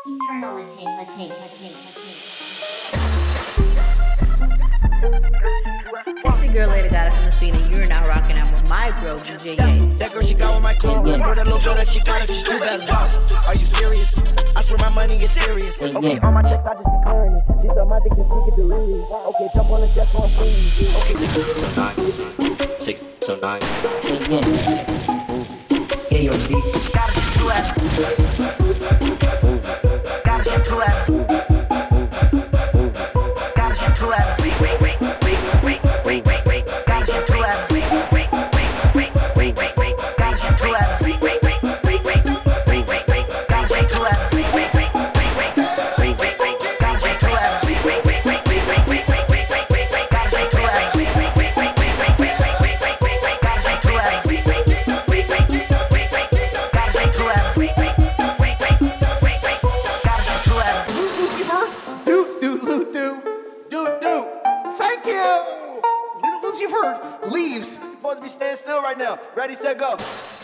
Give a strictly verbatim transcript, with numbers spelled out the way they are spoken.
Eternal attain, attain, attain, attain. It's your girl Lady Goddess in the scene, and you're now rocking out with my girl D J Ye. That girl, she got with my clothes. Yeah, yeah. For the little girl that she got, she's too bad. Are you serious? I swear my money is serious. Yeah, Okay, yeah. all my checks, I just be clearing it. She said my dick is she can delirious. Okay, jump on the jet for a free. Okay, So nine, six, so nine. Yeah, yeah. yeah, you're a beat. Gotta shoot two at Gotta shoot two at Gotta shoot two at Wait, wait, wait, wait, wait, wait, wait, wait. Gotta shoot two at Wait, wait, wait, wait, wait, wait. Gotta shoot two at Wait, wait, wait, wait, wait, wait, wait, wait. Gotta shoot two at Wait, wait, wait, wait, wait, wait, wait, wait. Gotta shoot two at Wait, wait, wait, wait, wait, wait, wait, wait, wait, wait, wait, wait. Gotta shoot two at Wait, wait, wait, wait, wait, wait, wait, wait, wait, wait, wait, wait. Gotta shoot two at Wait, wait, wait, wait, wait, wait, wait, wait. Gotta shoot two at Wait, wait, wait, wait, wait, wait. Gotta shoot two at Do, do, do, do, do, do. Thank you. Little Uzi Vert leaves. Supposed to be standing still right now. Ready, set, go.